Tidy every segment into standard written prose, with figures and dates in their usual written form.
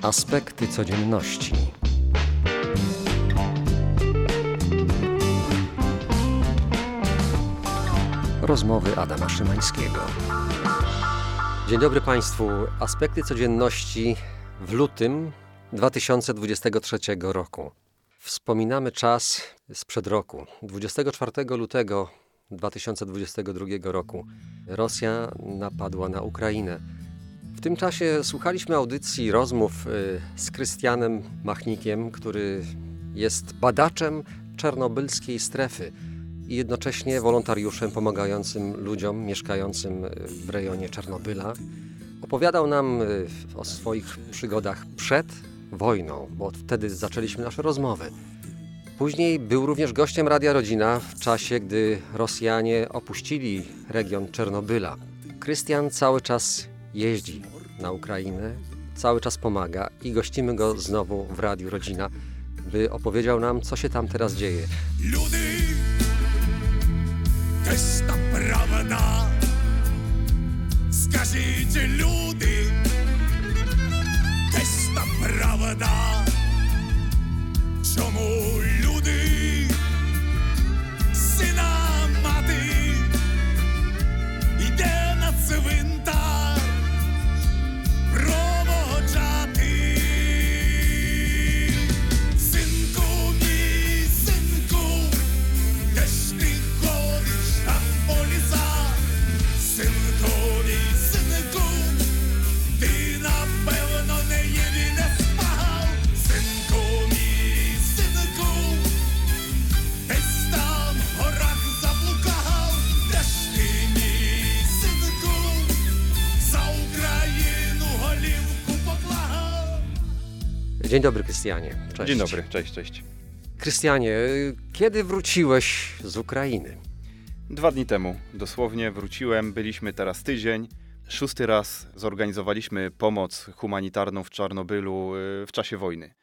Aspekty codzienności. Rozmowy Adama Szymańskiego. Dzień dobry Państwu. Aspekty codzienności w lutym 2023 roku. Wspominamy czas sprzed roku. 24 lutego 2022 roku Rosja napadła na Ukrainę. W tym czasie słuchaliśmy audycji, rozmów z Krystianem Machnikiem, który jest badaczem czarnobylskiej strefy i jednocześnie wolontariuszem pomagającym ludziom mieszkającym w rejonie Czarnobyla. Opowiadał nam o swoich przygodach przed wojną, bo wtedy zaczęliśmy nasze rozmowy. Później był również gościem Radia Rodzina w czasie, gdy Rosjanie opuścili region Czarnobyla. Krystian cały czas jeździ na Ukrainę, cały czas pomaga i gościmy go znowu w Radiu Rodzina, by opowiedział nam, co się tam teraz dzieje. Ludy, to jest ta prawda. Скажите, люди, to jest ta prawda. Czemu люди, syna mати, іде на цвинтар проводжати? Синку, мій синку, де ж ти ходиш там по лісах? Синку, мій синку, ти напевно не їв і не спав. Синку, мій синку, десь там в горах заблукав. Де ж ти, мій синку, за Україну голівку поклав? Dzień dobry, Krystianie. Cześć. Dzień dobry, cześć. Krystianie, kiedy wróciłeś z Ukrainy? 2 dni temu dosłownie wróciłem, byliśmy teraz tydzień. 6. raz zorganizowaliśmy pomoc humanitarną w Czarnobylu w czasie wojny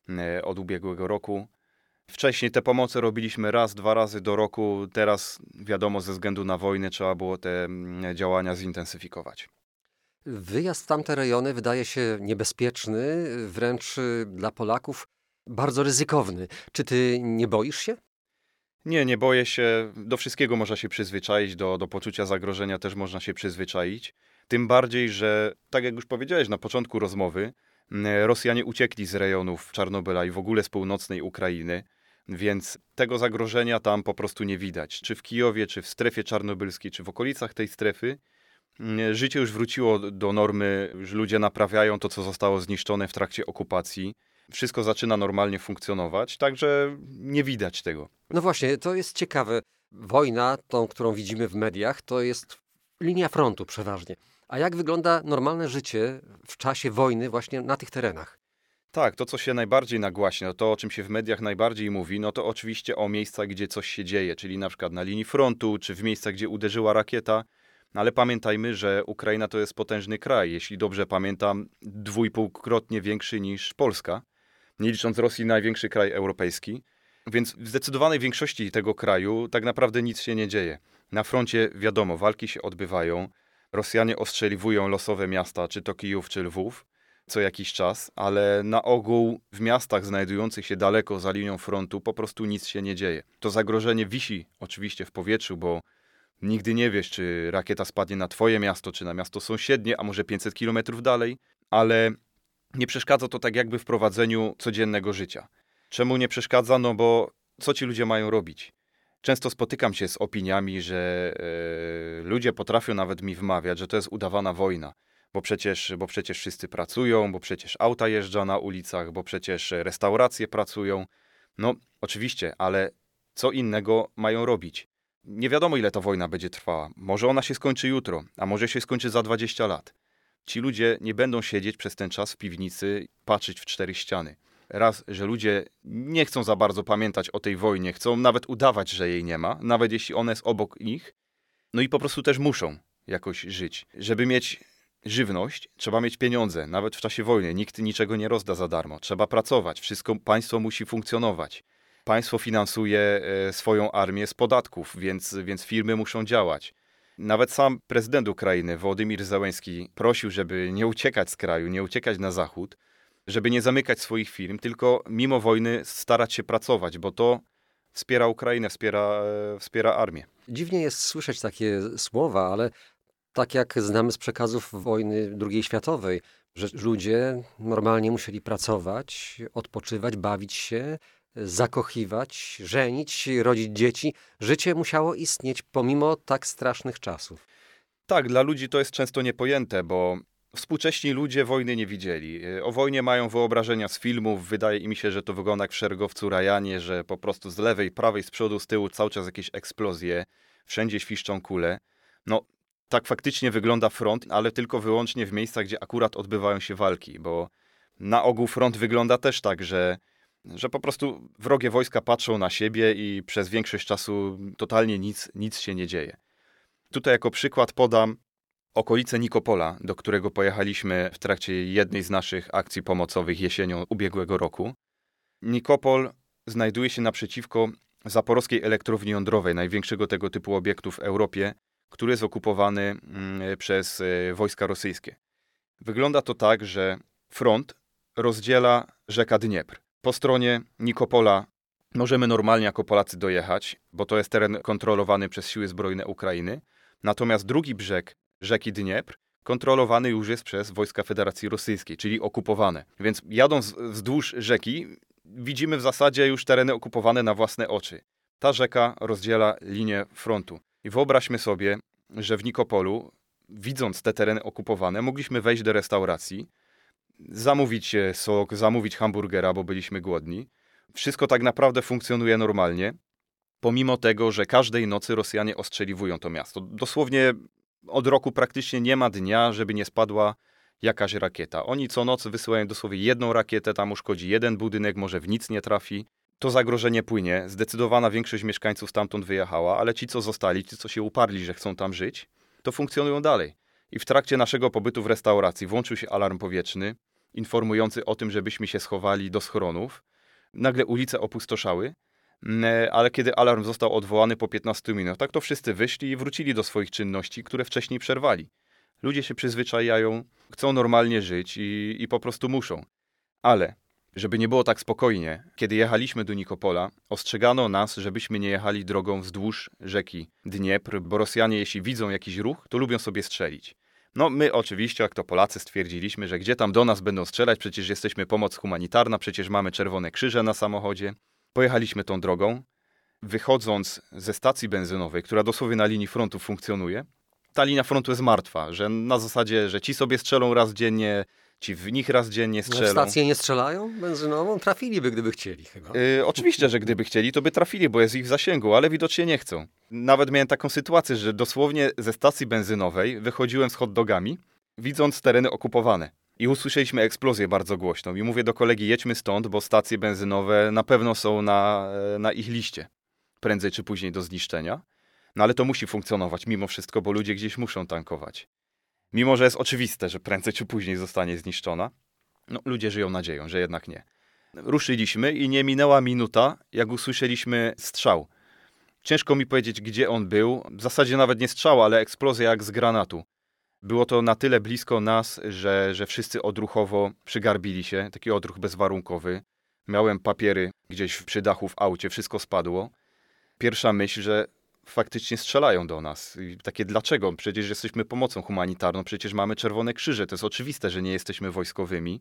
od ubiegłego roku. Wcześniej te pomoce robiliśmy raz, 2 razy do roku. Teraz wiadomo, ze względu na wojnę trzeba było te działania zintensyfikować. Wyjazd w tamte rejony wydaje się niebezpieczny, wręcz dla Polaków bardzo ryzykowny. Czy ty nie boisz się? Nie boję się. Do wszystkiego można się przyzwyczaić, do poczucia zagrożenia też można się przyzwyczaić. Tym bardziej, że tak jak już powiedziałeś na początku rozmowy, Rosjanie uciekli z rejonów Czarnobyla i w ogóle z północnej Ukrainy, więc tego zagrożenia tam po prostu nie widać. Czy w Kijowie, czy w strefie czarnobylskiej, czy w okolicach tej strefy, życie już wróciło do normy, już ludzie naprawiają to, co zostało zniszczone w trakcie okupacji. Wszystko zaczyna normalnie funkcjonować, także nie widać tego. No właśnie, to jest ciekawe. Wojna, tą, którą widzimy w mediach, to jest linia frontu przeważnie. A jak wygląda normalne życie w czasie wojny właśnie na tych terenach? Tak, to co się najbardziej nagłaśnia, to o czym się w mediach najbardziej mówi, no to oczywiście o miejscach, gdzie coś się dzieje, czyli na przykład na linii frontu, czy w miejscach, gdzie uderzyła rakieta. Ale pamiętajmy, że Ukraina to jest potężny kraj, jeśli dobrze pamiętam, 2,5-krotnie większy niż Polska, nie licząc Rosji, największy kraj europejski. Więc w zdecydowanej większości tego kraju tak naprawdę nic się nie dzieje. Na froncie wiadomo, walki się odbywają, Rosjanie ostrzeliwują losowe miasta, czy to Kijów, czy Lwów, co jakiś czas, ale na ogół w miastach znajdujących się daleko za linią frontu po prostu nic się nie dzieje. To zagrożenie wisi oczywiście w powietrzu, bo nigdy nie wiesz, czy rakieta spadnie na twoje miasto, czy na miasto sąsiednie, a może 500 kilometrów dalej, ale nie przeszkadza to tak jakby w prowadzeniu codziennego życia. Czemu nie przeszkadza? No bo co ci ludzie mają robić? Często spotykam się z opiniami, że ludzie potrafią nawet mi wmawiać, że to jest udawana wojna, bo przecież wszyscy pracują, bo przecież auta jeżdżą na ulicach, bo przecież restauracje pracują. No oczywiście, ale co innego mają robić? Nie wiadomo, ile ta wojna będzie trwała. Może ona się skończy jutro, a może się skończy za 20 lat. Ci ludzie nie będą siedzieć przez ten czas w piwnicy, patrzeć w 4 ściany. Raz, że ludzie nie chcą za bardzo pamiętać o tej wojnie, chcą nawet udawać, że jej nie ma, nawet jeśli ona jest obok nich. No i po prostu też muszą jakoś żyć. Żeby mieć żywność, trzeba mieć pieniądze, nawet w czasie wojny. Nikt niczego nie rozda za darmo. Trzeba pracować, państwo musi funkcjonować. Państwo finansuje swoją armię z podatków, więc firmy muszą działać. Nawet sam prezydent Ukrainy, Wołodymyr Zełenski, prosił, żeby nie uciekać z kraju, nie uciekać na zachód, żeby nie zamykać swoich firm, tylko mimo wojny starać się pracować, bo to wspiera Ukrainę, wspiera armię. Dziwnie jest słyszeć takie słowa, ale tak jak znamy z przekazów wojny II światowej, że ludzie normalnie musieli pracować, odpoczywać, bawić się, zakochiwać, żenić, rodzić dzieci. Życie musiało istnieć pomimo tak strasznych czasów. Tak, dla ludzi to jest często niepojęte, bo współcześni ludzie wojny nie widzieli. O wojnie mają wyobrażenia z filmów. Wydaje mi się, że to wygląda jak w Szeregowcu Ryanie, że po prostu z lewej, prawej, z przodu, z tyłu cały czas jakieś eksplozje, wszędzie świszczą kule. No, tak faktycznie wygląda front, ale tylko wyłącznie w miejscach, gdzie akurat odbywają się walki, bo na ogół front wygląda też tak, że po prostu wrogie wojska patrzą na siebie i przez większość czasu totalnie nic się nie dzieje. Tutaj jako przykład podam okolice Nikopola, do którego pojechaliśmy w trakcie jednej z naszych akcji pomocowych jesienią ubiegłego roku. Nikopol znajduje się naprzeciwko Zaporowskiej Elektrowni Jądrowej, największego tego typu obiektu w Europie, który jest okupowany przez wojska rosyjskie. Wygląda to tak, że front rozdziela rzeka Dniepr. Po stronie Nikopola możemy normalnie jako Polacy dojechać, bo to jest teren kontrolowany przez siły zbrojne Ukrainy. Natomiast drugi brzeg rzeki Dniepr kontrolowany już jest przez wojska Federacji Rosyjskiej, czyli okupowane. Więc jadąc wzdłuż rzeki widzimy w zasadzie już tereny okupowane na własne oczy. Ta rzeka rozdziela linię frontu. I wyobraźmy sobie, że w Nikopolu, widząc te tereny okupowane, mogliśmy wejść do restauracji, zamówić sok, zamówić hamburgera, bo byliśmy głodni. Wszystko tak naprawdę funkcjonuje normalnie, pomimo tego, że każdej nocy Rosjanie ostrzeliwują to miasto. Dosłownie od roku praktycznie nie ma dnia, żeby nie spadła jakaś rakieta. Oni co noc wysyłają dosłownie jedną rakietę, tam uszkodzi jeden budynek, może w nic nie trafi. To zagrożenie płynie, zdecydowana większość mieszkańców stamtąd wyjechała, ale ci, co zostali, ci, co się uparli, że chcą tam żyć, to funkcjonują dalej. I w trakcie naszego pobytu w restauracji włączył się alarm powietrzny, informujący o tym, żebyśmy się schowali do schronów. Nagle ulice opustoszały, ale kiedy alarm został odwołany po 15 minutach, to wszyscy wyszli i wrócili do swoich czynności, które wcześniej przerwali. Ludzie się przyzwyczajają, chcą normalnie żyć i po prostu muszą. Ale żeby nie było tak spokojnie, kiedy jechaliśmy do Nikopola, ostrzegano nas, żebyśmy nie jechali drogą wzdłuż rzeki Dniepr, bo Rosjanie, jeśli widzą jakiś ruch, to lubią sobie strzelić. No my oczywiście, jak to Polacy, stwierdziliśmy, że gdzie tam do nas będą strzelać, przecież jesteśmy pomoc humanitarna, przecież mamy czerwone krzyże na samochodzie. Pojechaliśmy tą drogą. Wychodząc ze stacji benzynowej, która dosłownie na linii frontu funkcjonuje, ta linia frontu jest martwa, że na zasadzie, że ci sobie strzelą raz dziennie, ci w nich raz dziennie strzelą. W stację nie strzelają benzynową? Trafiliby, gdyby chcieli chyba. Oczywiście, że gdyby chcieli, to by trafili, bo jest ich w zasięgu, ale widocznie nie chcą. Nawet miałem taką sytuację, że dosłownie ze stacji benzynowej wychodziłem z hot dogami, widząc tereny okupowane. I usłyszeliśmy eksplozję bardzo głośną. I mówię do kolegi, jedźmy stąd, bo stacje benzynowe na pewno są na ich liście. Prędzej czy później do zniszczenia. No ale to musi funkcjonować mimo wszystko, bo ludzie gdzieś muszą tankować. Mimo że jest oczywiste, że prędzej czy później zostanie zniszczona, no ludzie żyją nadzieją, że jednak nie. Ruszyliśmy i nie minęła minuta, jak usłyszeliśmy strzał. Ciężko mi powiedzieć, gdzie on był. W zasadzie nawet nie strzał, ale eksplozja jak z granatu. Było to na tyle blisko nas, że wszyscy odruchowo przygarbili się. Taki odruch bezwarunkowy. Miałem papiery gdzieś przy dachu w aucie, wszystko spadło. Pierwsza myśl, że faktycznie strzelają do nas. I takie dlaczego? Przecież jesteśmy pomocą humanitarną, przecież mamy czerwone krzyże. To jest oczywiste, że nie jesteśmy wojskowymi.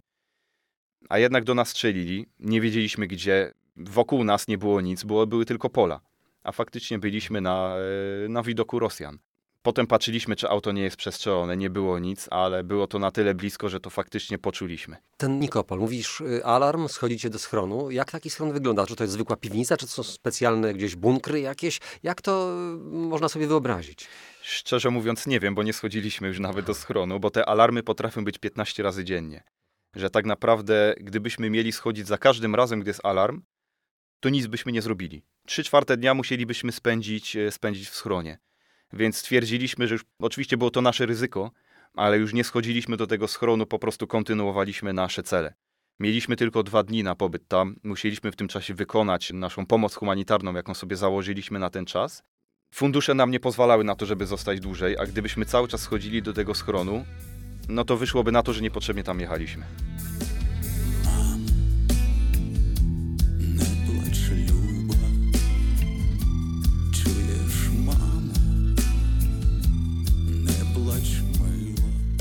A jednak do nas strzelili. Nie wiedzieliśmy gdzie. Wokół nas nie było nic, były tylko pola. A faktycznie byliśmy na widoku Rosjan. Potem patrzyliśmy, czy auto nie jest przestrzelone. Nie było nic, ale było to na tyle blisko, że to faktycznie poczuliśmy. Ten Nikopol, mówisz alarm, schodzicie do schronu. Jak taki schron wygląda? Czy to jest zwykła piwnica, czy to są specjalne gdzieś bunkry jakieś? Jak to można sobie wyobrazić? Szczerze mówiąc nie wiem, bo nie schodziliśmy już nawet do schronu, bo te alarmy potrafią być 15 razy dziennie. Że tak naprawdę, gdybyśmy mieli schodzić za każdym razem, gdy jest alarm, to nic byśmy nie zrobili. 3/4 dnia musielibyśmy spędzić w schronie. Więc stwierdziliśmy, że już oczywiście było to nasze ryzyko, ale już nie schodziliśmy do tego schronu, po prostu kontynuowaliśmy nasze cele. Mieliśmy tylko 2 dni na pobyt tam, musieliśmy w tym czasie wykonać naszą pomoc humanitarną, jaką sobie założyliśmy na ten czas. Fundusze nam nie pozwalały na to, żeby zostać dłużej, a gdybyśmy cały czas schodzili do tego schronu, no to wyszłoby na to, że niepotrzebnie tam jechaliśmy.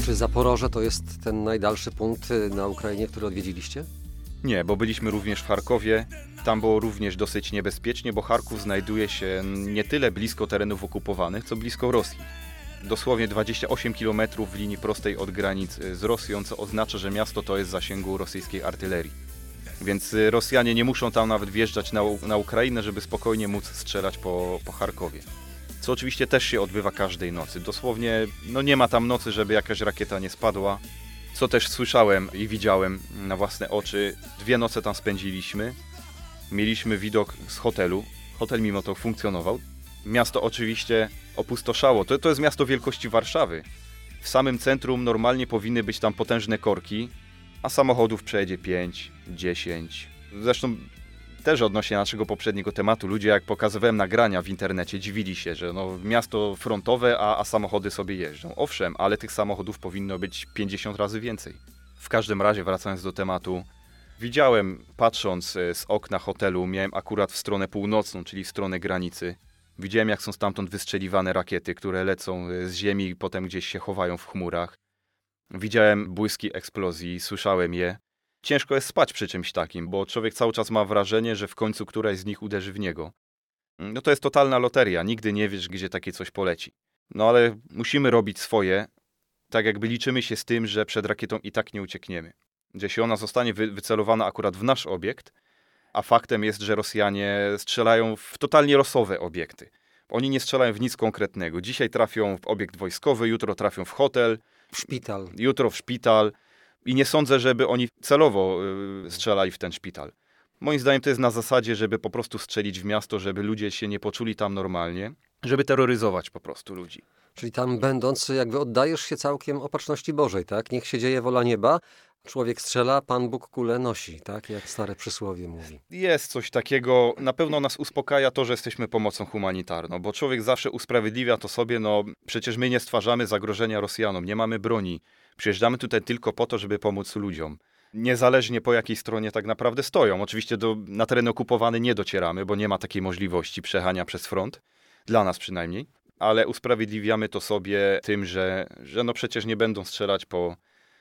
Czy Zaporoże to jest ten najdalszy punkt na Ukrainie, który odwiedziliście? Nie, bo byliśmy również w Charkowie. Tam było również dosyć niebezpiecznie, bo Charków znajduje się nie tyle blisko terenów okupowanych, co blisko Rosji. Dosłownie 28 km w linii prostej od granic z Rosją, co oznacza, że miasto to jest w zasięgu rosyjskiej artylerii. Więc Rosjanie nie muszą tam nawet wjeżdżać na Ukrainę, żeby spokojnie móc strzelać po Charkowie. Co oczywiście też się odbywa każdej nocy. Dosłownie nie ma tam nocy, żeby jakaś rakieta nie spadła. Co też słyszałem i widziałem na własne oczy. 2 noce tam spędziliśmy. Mieliśmy widok z hotelu. Hotel mimo to funkcjonował. Miasto oczywiście opustoszało. To jest miasto wielkości Warszawy. W samym centrum normalnie powinny być tam potężne korki, a samochodów przejedzie 5, 10. Zresztą też odnośnie naszego poprzedniego tematu, ludzie jak pokazywałem nagrania w internecie, dziwili się, że miasto frontowe, a samochody sobie jeżdżą. Owszem, ale tych samochodów powinno być 50 razy więcej. W każdym razie, wracając do tematu, widziałem, patrząc z okna hotelu, miałem akurat w stronę północną, czyli w stronę granicy, widziałem, jak są stamtąd wystrzeliwane rakiety, które lecą z ziemi i potem gdzieś się chowają w chmurach. Widziałem błyski eksplozji, słyszałem je. Ciężko jest spać przy czymś takim, bo człowiek cały czas ma wrażenie, że w końcu któraś z nich uderzy w niego. To jest totalna loteria, nigdy nie wiesz, gdzie takie coś poleci. Ale musimy robić swoje, tak jakby liczymy się z tym, że przed rakietą i tak nie uciekniemy. Że jeśli ona zostanie wycelowana akurat w nasz obiekt, a faktem jest, że Rosjanie strzelają w totalnie losowe obiekty. Oni nie strzelają w nic konkretnego. Dzisiaj trafią w obiekt wojskowy, jutro trafią w hotel, w szpital. Jutro w szpital. I nie sądzę, żeby oni celowo strzelali w ten szpital. Moim zdaniem to jest na zasadzie, żeby po prostu strzelić w miasto, żeby ludzie się nie poczuli tam normalnie, żeby terroryzować po prostu ludzi. Czyli tam będąc, jakby oddajesz się całkiem opatrzności Bożej, tak? Niech się dzieje wola nieba. Człowiek strzela, Pan Bóg kulę nosi, tak? Jak stare przysłowie mówi. Jest coś takiego. Na pewno nas uspokaja to, że jesteśmy pomocą humanitarną, bo człowiek zawsze usprawiedliwia to sobie, przecież my nie stwarzamy zagrożenia Rosjanom, nie mamy broni. Przyjeżdżamy tutaj tylko po to, żeby pomóc ludziom. Niezależnie po jakiej stronie tak naprawdę stoją. Oczywiście na tereny okupowane nie docieramy, bo nie ma takiej możliwości przejechania przez front. Dla nas przynajmniej. Ale usprawiedliwiamy to sobie tym, że przecież nie będą strzelać po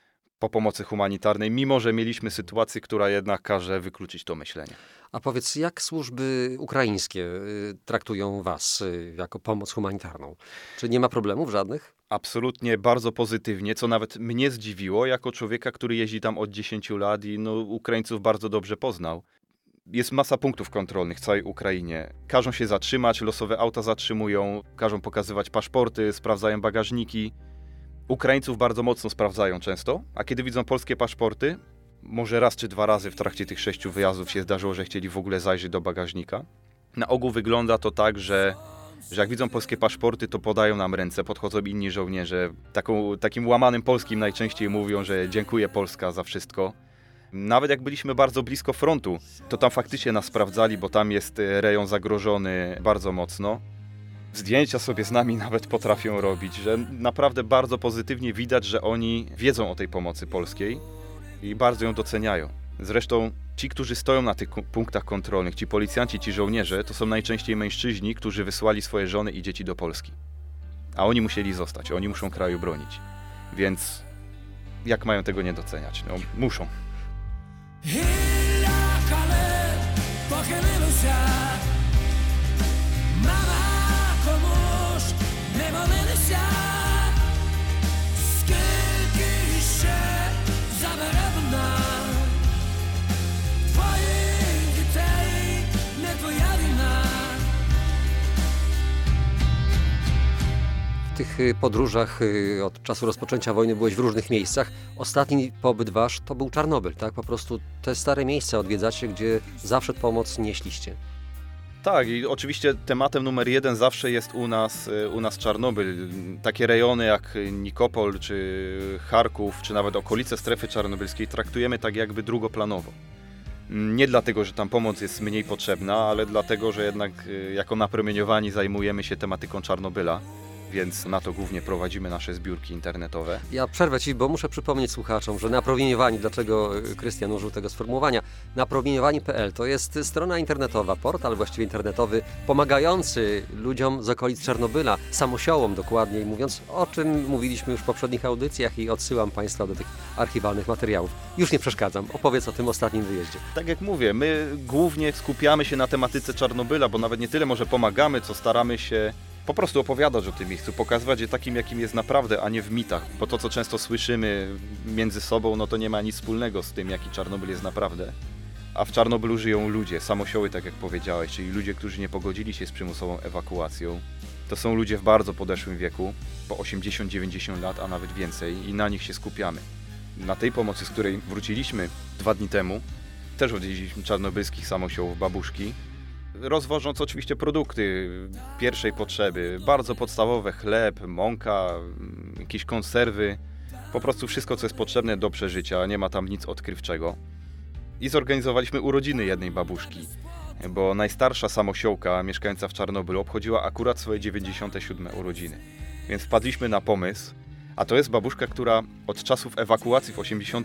pomocy humanitarnej, mimo że mieliśmy sytuację, która jednak każe wykluczyć to myślenie. A powiedz, jak służby ukraińskie traktują was jako pomoc humanitarną? Czy nie ma problemów żadnych? Absolutnie bardzo pozytywnie, co nawet mnie zdziwiło, jako człowieka, który jeździ tam od 10 lat i Ukraińców bardzo dobrze poznał. Jest masa punktów kontrolnych w całej Ukrainie. Każą się zatrzymać, losowe auta zatrzymują, każą pokazywać paszporty, sprawdzają bagażniki. Ukraińców bardzo mocno sprawdzają często, a kiedy widzą polskie paszporty, może raz czy 2 razy w trakcie tych 6 wyjazdów się zdarzyło, że chcieli w ogóle zajrzeć do bagażnika. Na ogół wygląda to tak, że jak widzą polskie paszporty, to podają nam ręce, podchodzą inni żołnierze. Takim łamanym polskim najczęściej mówią, że dziękuję Polska za wszystko. Nawet jak byliśmy bardzo blisko frontu, to tam faktycznie nas sprawdzali, bo tam jest rejon zagrożony bardzo mocno. Zdjęcia sobie z nami nawet potrafią robić, że naprawdę bardzo pozytywnie widać, że oni wiedzą o tej pomocy polskiej i bardzo ją doceniają. Zresztą ci, którzy stoją na tych punktach kontrolnych, ci policjanci, ci żołnierze, to są najczęściej mężczyźni, którzy wysłali swoje żony i dzieci do Polski. A oni musieli zostać, oni muszą kraju bronić. Więc jak mają tego nie doceniać? Muszą. W tych podróżach od czasu rozpoczęcia wojny byłeś w różnych miejscach. Ostatni pobyt wasz to był Czarnobyl, tak? Po prostu te stare miejsca odwiedzacie, gdzie zawsze pomoc nieśliście. Tak, i oczywiście tematem numer 1 zawsze jest u nas Czarnobyl. Takie rejony jak Nikopol, czy Charków, czy nawet okolice strefy czarnobylskiej traktujemy tak jakby drugoplanowo. Nie dlatego, że tam pomoc jest mniej potrzebna, ale dlatego, że jednak jako napromieniowani zajmujemy się tematyką Czarnobyla. więc na to głównie prowadzimy nasze zbiórki internetowe. Ja przerwę Ci, bo muszę przypomnieć słuchaczom, że napromieniowani, dlaczego Krystian użył tego sformułowania, napromieniowani.pl to jest strona internetowa, portal właściwie internetowy, pomagający ludziom z okolic Czarnobyla, samosiołom dokładniej mówiąc, o czym mówiliśmy już w poprzednich audycjach i odsyłam Państwa do tych archiwalnych materiałów. Już nie przeszkadzam, opowiedz o tym ostatnim wyjeździe. Tak jak mówię, my głównie skupiamy się na tematyce Czarnobyla, bo nawet nie tyle może pomagamy, co staramy się po prostu opowiadać o tym miejscu, pokazywać je takim, jakim jest naprawdę, a nie w mitach, bo to, co często słyszymy między sobą, no to nie ma nic wspólnego z tym, jaki Czarnobyl jest naprawdę. A w Czarnobylu żyją ludzie, samosioły, tak jak powiedziałeś, czyli ludzie, którzy nie pogodzili się z przymusową ewakuacją. To są ludzie w bardzo podeszłym wieku, po 80-90 lat, a nawet więcej, i na nich się skupiamy. Na tej pomocy, z której wróciliśmy 2 dni temu, też odwiedziliśmy czarnobylskich samosiołów Babuszki, rozwożąc oczywiście produkty pierwszej potrzeby, bardzo podstawowe, chleb, mąka, jakieś konserwy, po prostu wszystko, co jest potrzebne do przeżycia, nie ma tam nic odkrywczego. I zorganizowaliśmy urodziny jednej babuszki, bo najstarsza samosiołka mieszkająca w Czarnobylu obchodziła akurat swoje 97 urodziny. Więc wpadliśmy na pomysł, a to jest babuszka, która od czasów ewakuacji w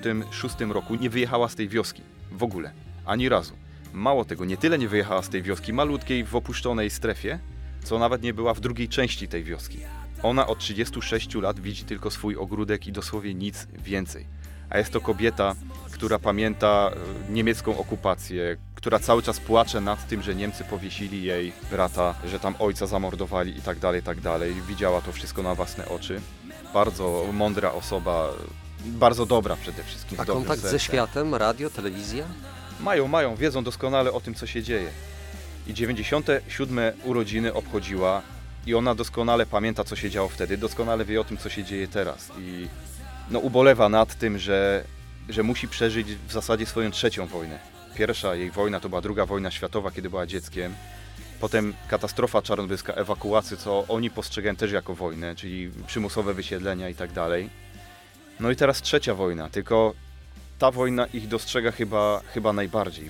86 roku nie wyjechała z tej wioski w ogóle, ani razu. Mało tego, nie tyle nie wyjechała z tej wioski malutkiej, w opuszczonej strefie, co nawet nie była w drugiej części tej wioski. Ona od 36 lat widzi tylko swój ogródek i dosłownie nic więcej. A jest to kobieta, która pamięta niemiecką okupację, która cały czas płacze nad tym, że Niemcy powiesili jej brata, że tam ojca zamordowali i tak dalej. Widziała to wszystko na własne oczy. Bardzo mądra osoba, bardzo dobra przede wszystkim. A kontakt ze światem, radio, telewizja? Mają, wiedzą doskonale o tym, co się dzieje. I 97 urodziny obchodziła i ona doskonale pamięta, co się działo wtedy, doskonale wie o tym, co się dzieje teraz. I no, ubolewa nad tym, że musi przeżyć w zasadzie swoją 3. wojnę. Pierwsza jej wojna to była II wojna światowa, kiedy była dzieckiem. Potem katastrofa czarnobylska, ewakuacja, co oni postrzegają też jako wojnę, czyli przymusowe wysiedlenia i tak dalej. No i teraz 3. wojna, tylko ta wojna ich dostrzega chyba najbardziej,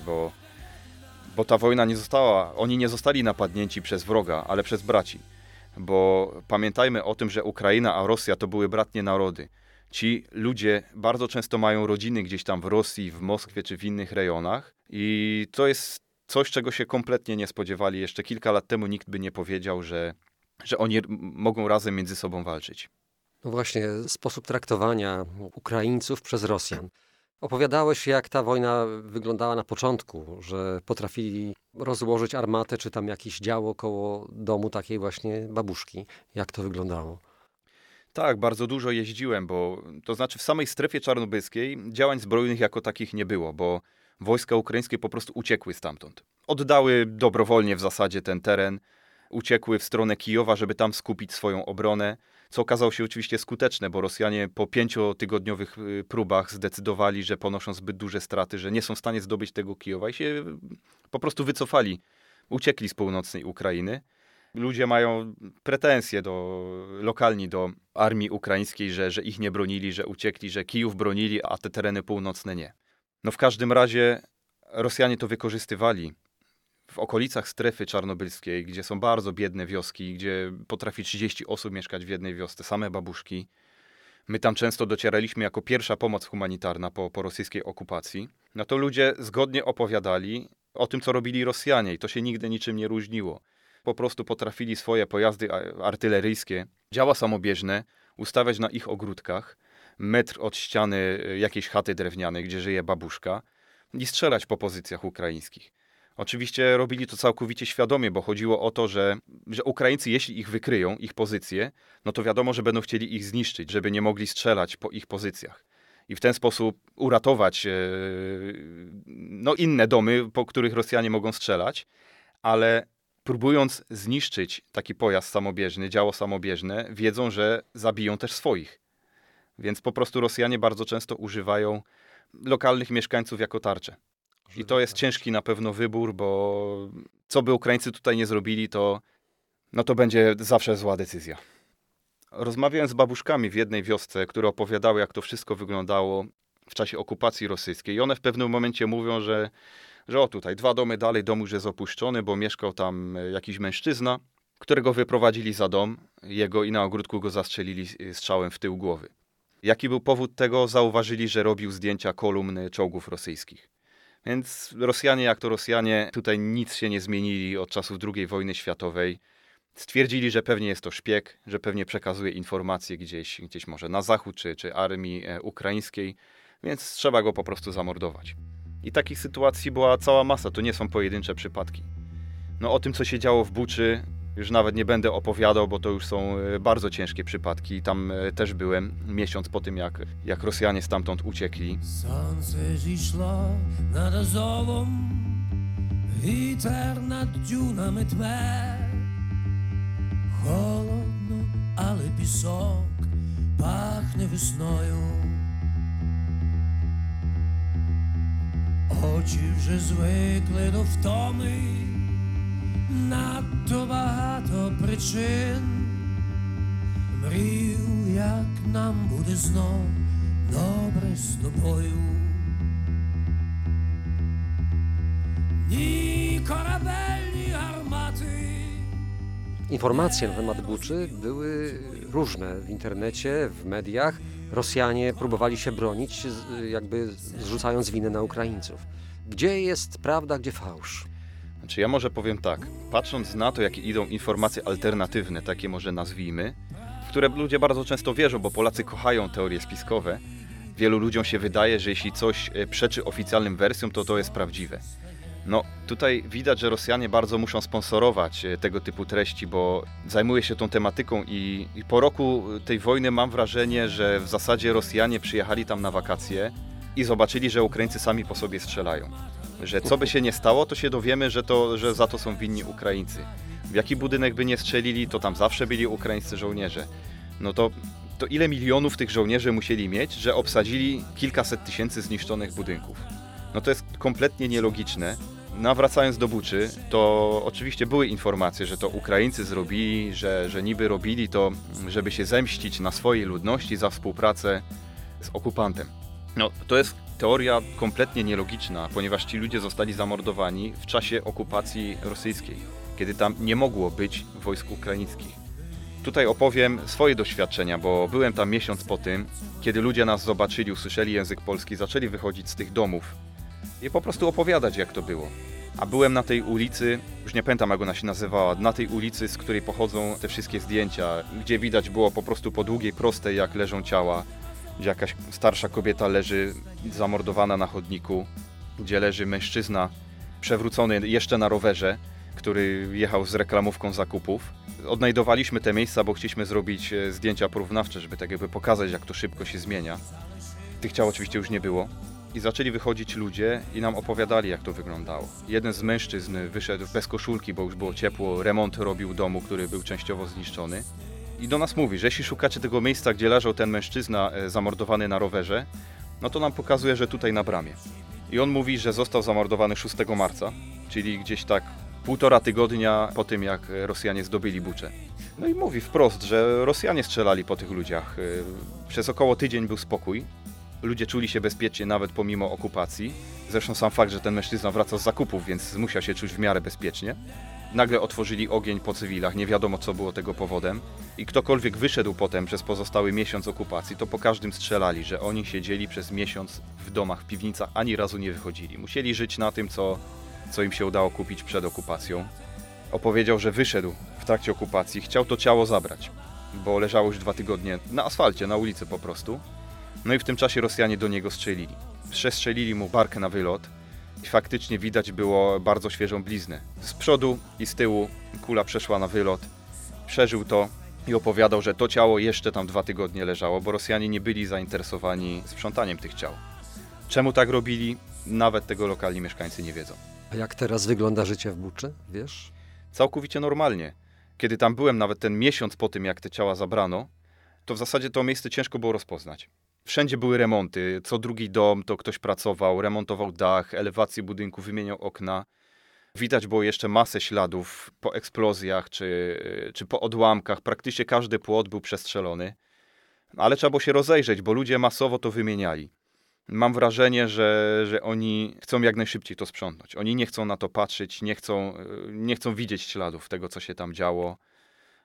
bo ta wojna oni nie zostali napadnięci przez wroga, ale przez braci. Bo pamiętajmy o tym, że Ukraina a Rosja to były bratnie narody. Ci ludzie bardzo często mają rodziny gdzieś tam w Rosji, w Moskwie czy w innych rejonach i to jest coś, czego się kompletnie nie spodziewali. Jeszcze kilka lat temu nikt by nie powiedział, że oni mogą razem między sobą walczyć. No właśnie, sposób traktowania Ukraińców przez Rosjan. Opowiadałeś, jak ta wojna wyglądała na początku, że potrafili rozłożyć armatę, czy tam jakieś działo koło domu takiej właśnie babuszki. Jak to wyglądało? Tak, bardzo dużo jeździłem, bo to znaczy w samej strefie czarnobylskiej działań zbrojnych jako takich nie było, bo wojska ukraińskie po prostu uciekły stamtąd. Oddały dobrowolnie w zasadzie ten teren, uciekły w stronę Kijowa, żeby tam skupić swoją obronę, co okazało się oczywiście skuteczne, bo Rosjanie po 5-tygodniowych próbach zdecydowali, że ponoszą zbyt duże straty, że nie są w stanie zdobyć tego Kijowa i się po prostu wycofali. Uciekli z północnej Ukrainy. Ludzie mają pretensje lokalni do armii ukraińskiej, że ich nie bronili, że uciekli, że Kijów bronili, a te tereny północne nie. No w każdym razie Rosjanie to wykorzystywali. W okolicach strefy czarnobylskiej, gdzie są bardzo biedne wioski, gdzie potrafi 30 osób mieszkać w jednej wiosce, same babuszki. My tam często docieraliśmy jako pierwsza pomoc humanitarna po rosyjskiej okupacji. No to ludzie zgodnie opowiadali o tym, co robili Rosjanie i to się nigdy niczym nie różniło. Po prostu potrafili swoje pojazdy artyleryjskie, działa samobieżne, ustawiać na ich ogródkach, metr od ściany jakiejś chaty drewnianej, gdzie żyje babuszka i strzelać po pozycjach ukraińskich. Oczywiście robili to całkowicie świadomie, bo chodziło o to, że Ukraińcy, jeśli ich wykryją, ich pozycje, no to wiadomo, że będą chcieli ich zniszczyć, żeby nie mogli strzelać po ich pozycjach. I w ten sposób uratować inne domy, po których Rosjanie mogą strzelać, ale próbując zniszczyć taki pojazd samobieżny, działo samobieżne, wiedzą, że zabiją też swoich. Więc po prostu Rosjanie bardzo często używają lokalnych mieszkańców jako tarczę. I to jest ciężki na pewno wybór, bo co by Ukraińcy tutaj nie zrobili, to będzie zawsze zła decyzja. Rozmawiałem z babuszkami w jednej wiosce, które opowiadały, jak to wszystko wyglądało w czasie okupacji rosyjskiej. I one w pewnym momencie mówią, że tutaj 2 domy dalej dom już jest opuszczony, bo mieszkał tam jakiś mężczyzna. którego wyprowadzili za dom jego i na ogródku go zastrzelili strzałem w tył głowy. Jaki był powód tego? Zauważyli, że robił zdjęcia kolumny czołgów rosyjskich. Więc Rosjanie, jak to Rosjanie, tutaj nic się nie zmienili od czasów II wojny światowej. Stwierdzili, że pewnie jest to szpieg, że pewnie przekazuje informacje gdzieś może na zachód czy armii ukraińskiej, więc trzeba go po prostu zamordować. I takich sytuacji była cała masa, to nie są pojedyncze przypadki. No o tym, co się działo w Buczy, już nawet nie będę opowiadał, bo to już są bardzo ciężkie przypadki. Tam też byłem miesiąc po tym, jak Rosjanie stamtąd uciekli. Сонце зійшло над Азовом, вітер над дюнами тме. Холодно, але пісок пахне весною. Очі вже звикли до втоми, надто багато причин. Мрію, як нам буде знов добре з тобою. Ні корабель, ні гармати. Informacje na temat Buczy były różne w internecie, w mediach. Rosjanie próbowali się bronić, jakby zrzucając winę na Ukraińców. Gdzie jest prawda, gdzie fałsz? Znaczy ja może powiem tak, patrząc na to, jakie idą informacje alternatywne, takie może nazwijmy, w które ludzie bardzo często wierzą, bo Polacy kochają teorie spiskowe, wielu ludziom się wydaje, że jeśli coś przeczy oficjalnym wersjom, to jest prawdziwe. No tutaj widać, że Rosjanie bardzo muszą sponsorować tego typu treści, bo zajmuje się tą tematyką i po roku tej wojny mam wrażenie, że w zasadzie Rosjanie przyjechali tam na wakacje i zobaczyli, że Ukraińcy sami po sobie strzelają. Że co by się nie stało, to się dowiemy, że za to są winni Ukraińcy. W jaki budynek by nie strzelili, to tam zawsze byli ukraińscy żołnierze. No to ile milionów tych żołnierzy musieli mieć, że obsadzili kilkaset tysięcy zniszczonych budynków? No to jest kompletnie nielogiczne. No a wracając do Buczy, to oczywiście były informacje, że to Ukraińcy zrobili, że niby robili to, żeby się zemścić na swojej ludności za współpracę z okupantem. No to jest teoria kompletnie nielogiczna, ponieważ ci ludzie zostali zamordowani w czasie okupacji rosyjskiej, kiedy tam nie mogło być wojsk ukraińskich. Tutaj opowiem swoje doświadczenia, bo byłem tam miesiąc po tym, kiedy ludzie nas zobaczyli, usłyszeli język polski, zaczęli wychodzić z tych domów i po prostu opowiadać, jak to było. A byłem na tej ulicy, już nie pamiętam, jak ona się nazywała, na tej ulicy, z której pochodzą te wszystkie zdjęcia, gdzie widać było po prostu po długiej, prostej, jak leżą ciała, gdzie jakaś starsza kobieta leży zamordowana na chodniku, gdzie leży mężczyzna przewrócony jeszcze na rowerze, który jechał z reklamówką zakupów. Odnajdowaliśmy te miejsca, bo chcieliśmy zrobić zdjęcia porównawcze, żeby tak jakby pokazać, jak to szybko się zmienia. Tych ciał oczywiście już nie było. I zaczęli wychodzić ludzie i nam opowiadali, jak to wyglądało. Jeden z mężczyzn wyszedł bez koszulki, bo już było ciepło, remont robił domu, który był częściowo zniszczony. I do nas mówi, że jeśli szukacie tego miejsca, gdzie leżał ten mężczyzna zamordowany na rowerze, no to nam pokazuje, że tutaj na bramie. I on mówi, że został zamordowany 6 marca, czyli gdzieś tak 1,5 tygodnia po tym, jak Rosjanie zdobyli Buczę. No i mówi wprost, że Rosjanie strzelali po tych ludziach. Przez około tydzień był spokój. Ludzie czuli się bezpiecznie nawet pomimo okupacji. Zresztą sam fakt, że ten mężczyzna wracał z zakupów, więc musiał się czuć w miarę bezpiecznie. Nagle otworzyli ogień po cywilach, nie wiadomo co było tego powodem. I ktokolwiek wyszedł potem przez pozostały miesiąc okupacji, to po każdym strzelali, że oni siedzieli przez miesiąc w domach, w piwnicach, ani razu nie wychodzili. Musieli żyć na tym, co im się udało kupić przed okupacją. Opowiedział, że wyszedł w trakcie okupacji, chciał to ciało zabrać, bo leżało już 2 tygodnie na asfalcie, na ulicy po prostu. No i w tym czasie Rosjanie do niego strzelili. Przestrzelili mu barkę na wylot i faktycznie widać było bardzo świeżą bliznę. Z przodu i z tyłu kula przeszła na wylot. Przeżył to i opowiadał, że to ciało jeszcze tam 2 tygodnie leżało, bo Rosjanie nie byli zainteresowani sprzątaniem tych ciał. Czemu tak robili? Nawet tego lokalni mieszkańcy nie wiedzą. A jak teraz wygląda życie w Buczy, wiesz? Całkowicie normalnie. Kiedy tam byłem, nawet ten miesiąc po tym, jak te ciała zabrano, to w zasadzie to miejsce ciężko było rozpoznać. Wszędzie były remonty, co drugi dom to ktoś pracował, remontował dach, elewację budynku, wymieniał okna. Widać było jeszcze masę śladów po eksplozjach czy po odłamkach. Praktycznie każdy płot był przestrzelony. Ale trzeba było się rozejrzeć, bo ludzie masowo to wymieniali. Mam wrażenie, że oni chcą jak najszybciej to sprzątnąć. Oni nie chcą na to patrzeć, nie chcą widzieć śladów tego, co się tam działo.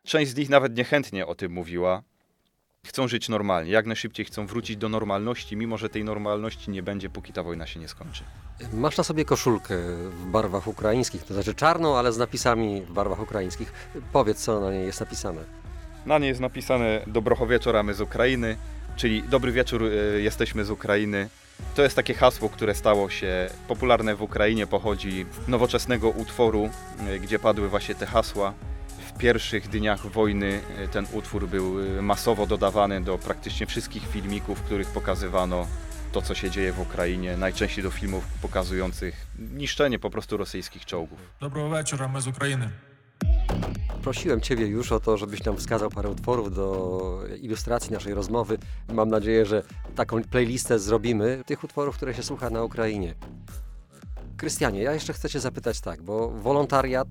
Część z nich nawet niechętnie o tym mówiła. Chcą żyć normalnie, jak najszybciej chcą wrócić do normalności, mimo że tej normalności nie będzie, póki ta wojna się nie skończy. Masz na sobie koszulkę w barwach ukraińskich, to znaczy czarną, ale z napisami w barwach ukraińskich. Powiedz, co na niej jest napisane. Na niej jest napisane Dobrocho wieczór, a my z Ukrainy, czyli dobry wieczór, jesteśmy z Ukrainy. To jest takie hasło, które stało się popularne w Ukrainie, pochodzi z nowoczesnego utworu, gdzie padły właśnie te hasła. W pierwszych dniach wojny ten utwór był masowo dodawany do praktycznie wszystkich filmików, w których pokazywano to, co się dzieje w Ukrainie, najczęściej do filmów pokazujących niszczenie po prostu rosyjskich czołgów. Доброго вечора, ми з України. Prosiłem Ciebie już o to, żebyś nam wskazał parę utworów do ilustracji naszej rozmowy. Mam nadzieję, że taką playlistę zrobimy tych utworów, które się słucha na Ukrainie. Krystianie, ja jeszcze chcę Cię zapytać tak, bo wolontariat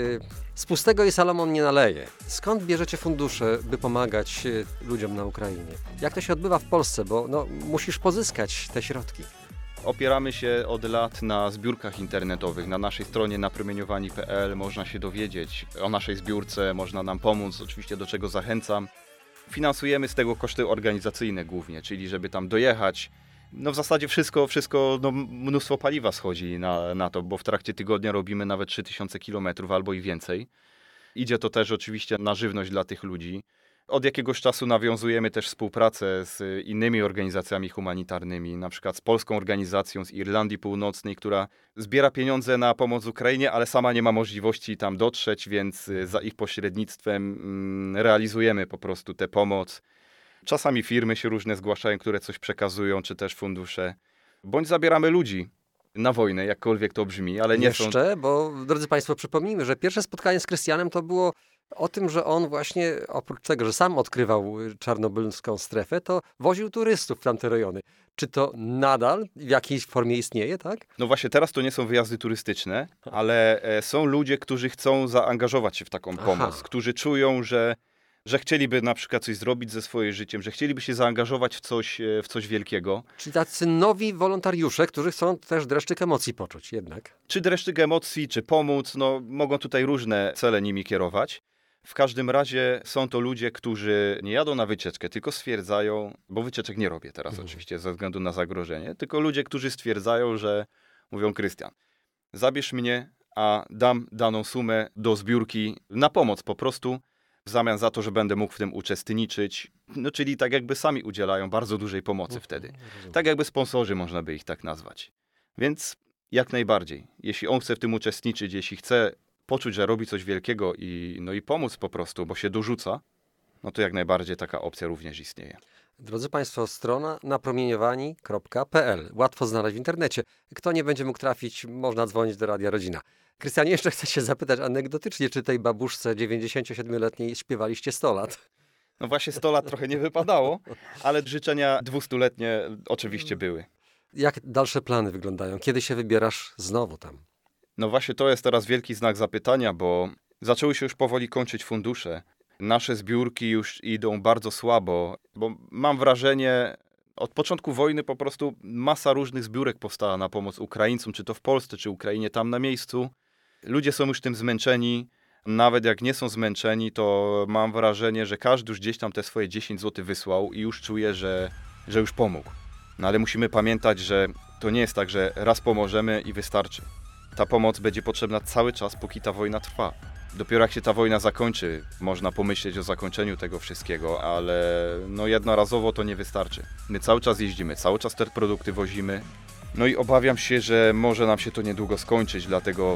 z pustego i Salomon nie naleje. Skąd bierzecie fundusze, by pomagać ludziom na Ukrainie? Jak to się odbywa w Polsce, bo musisz pozyskać te środki. Opieramy się od lat na zbiórkach internetowych. Na naszej stronie napromieniowani.pl można się dowiedzieć o naszej zbiórce, można nam pomóc, oczywiście do czego zachęcam. Finansujemy z tego koszty organizacyjne głównie, czyli żeby tam dojechać. W zasadzie wszystko mnóstwo paliwa schodzi na to, bo w trakcie tygodnia robimy nawet 3000 km albo i więcej. Idzie to też oczywiście na żywność dla tych ludzi. Od jakiegoś czasu nawiązujemy też współpracę z innymi organizacjami humanitarnymi, na przykład z polską organizacją z Irlandii Północnej, która zbiera pieniądze na pomoc Ukrainie, ale sama nie ma możliwości tam dotrzeć, więc za ich pośrednictwem realizujemy po prostu tę pomoc. Czasami firmy się różne zgłaszają, które coś przekazują, czy też fundusze, bądź zabieramy ludzi na wojnę, jakkolwiek to brzmi, ale nie są... Jeszcze, bo drodzy Państwo, przypomnijmy, że pierwsze spotkanie z Krystianem to było o tym, że on właśnie, oprócz tego, że sam odkrywał czarnobylską strefę, to woził turystów w tamte rejony. Czy to nadal w jakiejś formie istnieje, tak? No właśnie, teraz to nie są wyjazdy turystyczne, ale są ludzie, którzy chcą zaangażować się w taką pomoc, którzy czują, że chcieliby na przykład coś zrobić ze swoim życiem, że chcieliby się zaangażować w coś wielkiego. Czyli tacy nowi wolontariusze, którzy chcą też dreszczyk emocji poczuć jednak. Czy dreszczyk emocji, czy pomóc, mogą tutaj różne cele nimi kierować. W każdym razie są to ludzie, którzy nie jadą na wycieczkę, tylko stwierdzają, bo wycieczek nie robię teraz oczywiście ze względu na zagrożenie, tylko ludzie, którzy stwierdzają, że mówią: Krystian, zabierz mnie, a dam daną sumę do zbiórki na pomoc po prostu, w zamian za to, że będę mógł w tym uczestniczyć. Czyli tak jakby sami udzielają bardzo dużej pomocy wtedy. Tak jakby sponsorzy, można by ich tak nazwać. Więc jak najbardziej. Jeśli on chce w tym uczestniczyć, jeśli chce poczuć, że robi coś wielkiego i pomóc po prostu, bo się dorzuca, to jak najbardziej taka opcja również istnieje. Drodzy Państwo, strona napromieniowani.pl. Łatwo znaleźć w internecie. Kto nie będzie mógł trafić, można dzwonić do Radia Rodzina. Krystianie, jeszcze chcę się zapytać anegdotycznie, czy tej babuszce 97-letniej śpiewaliście 100 lat? No właśnie 100 lat trochę nie wypadało, ale życzenia 200-letnie oczywiście były. Jak dalsze plany wyglądają? Kiedy się wybierasz znowu tam? No właśnie to jest teraz wielki znak zapytania, bo zaczęły się już powoli kończyć fundusze. Nasze zbiórki już idą bardzo słabo, bo mam wrażenie, od początku wojny po prostu masa różnych zbiórek powstała na pomoc Ukraińcom, czy to w Polsce, czy Ukrainie tam na miejscu. Ludzie są już tym zmęczeni. Nawet jak nie są zmęczeni, to mam wrażenie, że każdy już gdzieś tam te swoje 10 zł wysłał i już czuje, że już pomógł. No ale musimy pamiętać, że to nie jest tak, że raz pomożemy i wystarczy. Ta pomoc będzie potrzebna cały czas, póki ta wojna trwa. Dopiero jak się ta wojna zakończy, można pomyśleć o zakończeniu tego wszystkiego, ale jednorazowo to nie wystarczy. My cały czas jeździmy, cały czas te produkty wozimy. No i obawiam się, że może nam się to niedługo skończyć, dlatego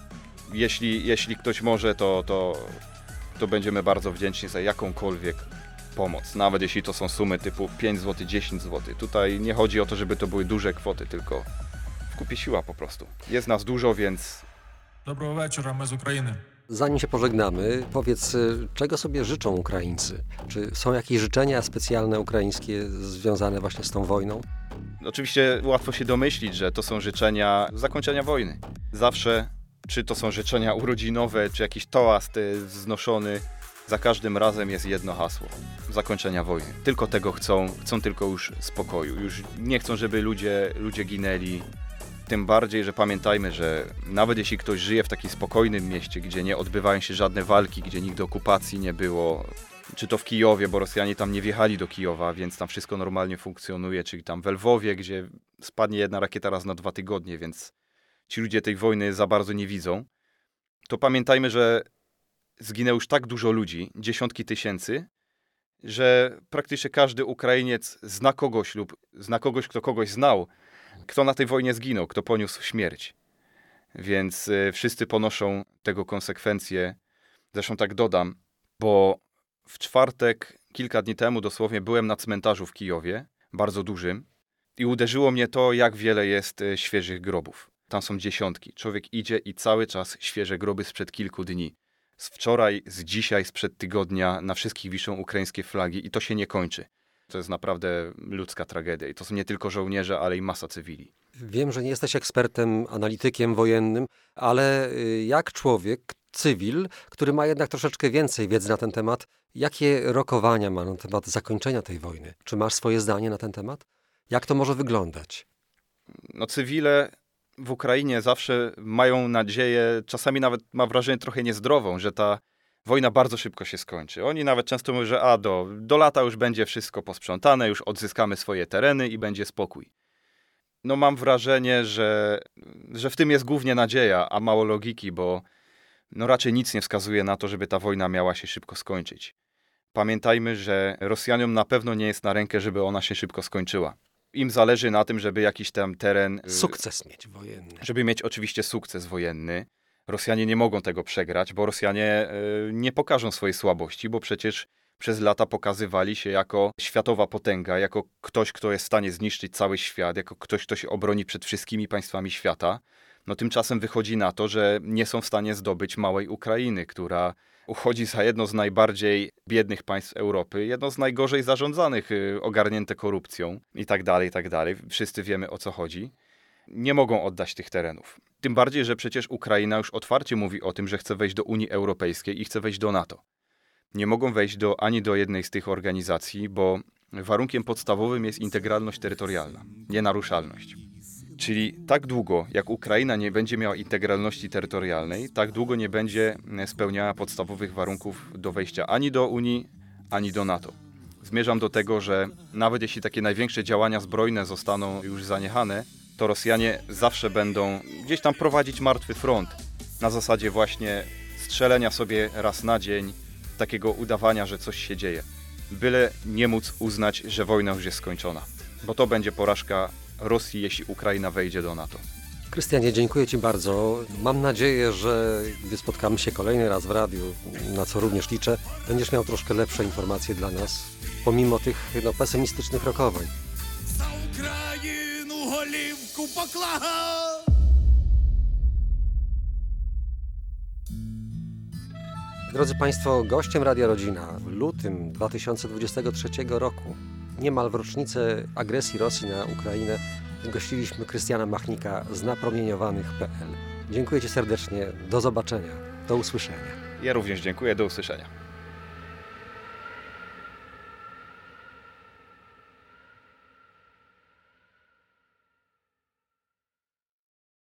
jeśli ktoś może, to będziemy bardzo wdzięczni za jakąkolwiek pomoc. Nawet jeśli to są sumy typu 5 zł, 10 zł. Tutaj nie chodzi o to, żeby to były duże kwoty, tylko w kupie siła po prostu. Jest nas dużo, więc... Доброго вечора, ми з України. Zanim się pożegnamy, powiedz, czego sobie życzą Ukraińcy? Czy są jakieś życzenia specjalne ukraińskie związane właśnie z tą wojną? Oczywiście łatwo się domyślić, że to są życzenia zakończenia wojny. Zawsze, czy to są życzenia urodzinowe, czy jakiś toast wznoszony, za każdym razem jest jedno hasło: zakończenia wojny. Tylko tego chcą tylko już spokoju. Już nie chcą, żeby ludzie ginęli. Tym bardziej, że pamiętajmy, że nawet jeśli ktoś żyje w takim spokojnym mieście, gdzie nie odbywają się żadne walki, gdzie nigdy okupacji nie było, czy to w Kijowie, bo Rosjanie tam nie wjechali do Kijowa, więc tam wszystko normalnie funkcjonuje, czyli tam w Lwowie, gdzie spadnie jedna rakieta raz na 2 tygodnie, więc ci ludzie tej wojny za bardzo nie widzą, to pamiętajmy, że zginęło już tak dużo ludzi, dziesiątki tysięcy, że praktycznie każdy Ukrainiec zna kogoś lub zna kogoś, kto kogoś znał, kto na tej wojnie zginął, kto poniósł śmierć. Więc wszyscy ponoszą tego konsekwencje. Zresztą tak dodam, bo w czwartek, kilka dni temu dosłownie, byłem na cmentarzu w Kijowie, bardzo dużym, i uderzyło mnie to, jak wiele jest świeżych grobów. Tam są dziesiątki. Człowiek idzie i cały czas świeże groby sprzed kilku dni. Z wczoraj, z dzisiaj, sprzed tygodnia na wszystkich wiszą ukraińskie flagi i to się nie kończy. To jest naprawdę ludzka tragedia i to są nie tylko żołnierze, ale i masa cywili. Wiem, że nie jesteś ekspertem, analitykiem wojennym, ale jak człowiek, cywil, który ma jednak troszeczkę więcej wiedzy na ten temat, jakie rokowania ma na temat zakończenia tej wojny? Czy masz swoje zdanie na ten temat? Jak to może wyglądać? No, cywile w Ukrainie zawsze mają nadzieję, czasami nawet mam wrażenie trochę niezdrową, że ta wojna bardzo szybko się skończy. Oni nawet często mówią, że do lata już będzie wszystko posprzątane, już odzyskamy swoje tereny i będzie spokój. No mam wrażenie, że w tym jest głównie nadzieja, a mało logiki, bo no raczej nic nie wskazuje na to, żeby ta wojna miała się szybko skończyć. Pamiętajmy, że Rosjanom na pewno nie jest na rękę, żeby ona się szybko skończyła. Im zależy na tym, żeby jakiś tam teren... Sukces mieć wojenny. Żeby mieć oczywiście sukces wojenny. Rosjanie nie mogą tego przegrać, bo Rosjanie nie pokażą swojej słabości, bo przecież przez lata pokazywali się jako światowa potęga, jako ktoś, kto jest w stanie zniszczyć cały świat, jako ktoś, kto się obroni przed wszystkimi państwami świata. No tymczasem wychodzi na to, że nie są w stanie zdobyć małej Ukrainy, która uchodzi za jedno z najbardziej biednych państw Europy, jedno z najgorzej zarządzanych, ogarnięte korupcją i tak dalej, i tak dalej. Wszyscy wiemy, o co chodzi. Nie mogą oddać tych terenów. Tym bardziej, że przecież Ukraina już otwarcie mówi o tym, że chce wejść do Unii Europejskiej i chce wejść do NATO. Nie mogą wejść ani do jednej z tych organizacji, bo warunkiem podstawowym jest integralność terytorialna, nienaruszalność. Czyli tak długo, jak Ukraina nie będzie miała integralności terytorialnej, tak długo nie będzie spełniała podstawowych warunków do wejścia ani do Unii, ani do NATO. Zmierzam do tego, że nawet jeśli takie największe działania zbrojne zostaną już zaniechane, to Rosjanie zawsze będą gdzieś tam prowadzić martwy front na zasadzie właśnie strzelenia sobie raz na dzień, takiego udawania, że coś się dzieje. Byle nie móc uznać, że wojna już jest skończona. Bo to będzie porażka Rosji, jeśli Ukraina wejdzie do NATO. Krystianie, dziękuję Ci bardzo. Mam nadzieję, że gdy spotkamy się kolejny raz w radiu, na co również liczę, będziesz miał troszkę lepsze informacje dla nas, pomimo tych pesymistycznych rokowań. За Україну голівку поклав. Drodzy Państwo, gościem Radia Rodzina w lutym 2023 roku, niemal w rocznicę agresji Rosji na Ukrainę, gościliśmy Krystiana Machnika z napromieniowanych.pl. Dziękuję Ci serdecznie, do zobaczenia, do usłyszenia. Ja również dziękuję, do usłyszenia.